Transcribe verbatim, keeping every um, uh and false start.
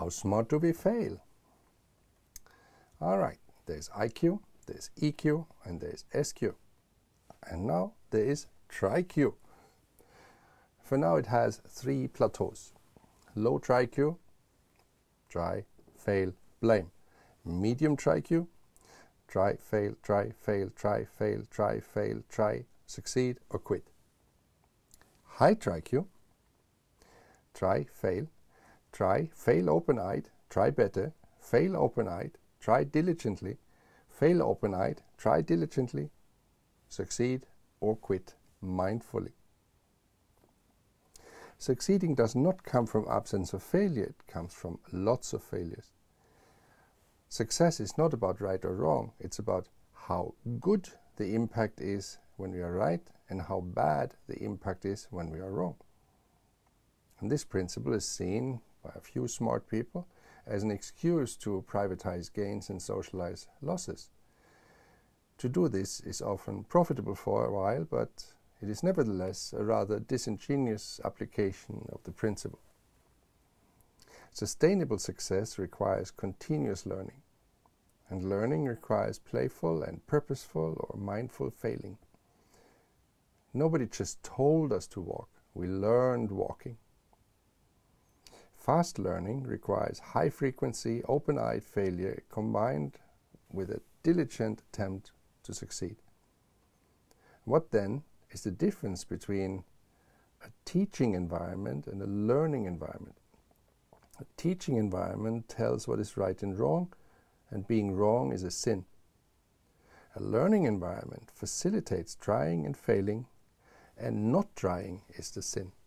How smart do we fail? All right, there's I Q, there's E Q, and there's S Q. And now there is Tri-Q. For now it has three plateaus. Low Tri-Q, try, fail, blame. Medium Tri-Q, try, fail, try, fail, try, fail, try, fail, try, succeed or quit. High Tri-Q, try, fail, try, fail open-eyed, try better, fail open-eyed, try diligently, fail open-eyed, try diligently, succeed or quit mindfully. Succeeding does not come from absence of failure, it comes from lots of failures. Success is not about right or wrong, it's about how good the impact is when we are right and how bad the impact is when we are wrong. And this principle is seen by a few smart people as an excuse to privatize gains and socialize losses. To do this is often profitable for a while, but it is nevertheless a rather disingenuous application of the principle. Sustainable success requires continuous learning, and learning requires playful and purposeful or mindful failing. Nobody just told us to walk, we learned walking. Fast learning requires high-frequency, open-eyed failure combined with a diligent attempt to succeed. What then is the difference between a teaching environment and a learning environment? A teaching environment tells what is right and wrong, and being wrong is a sin. A learning environment facilitates trying and failing, and not trying is the sin.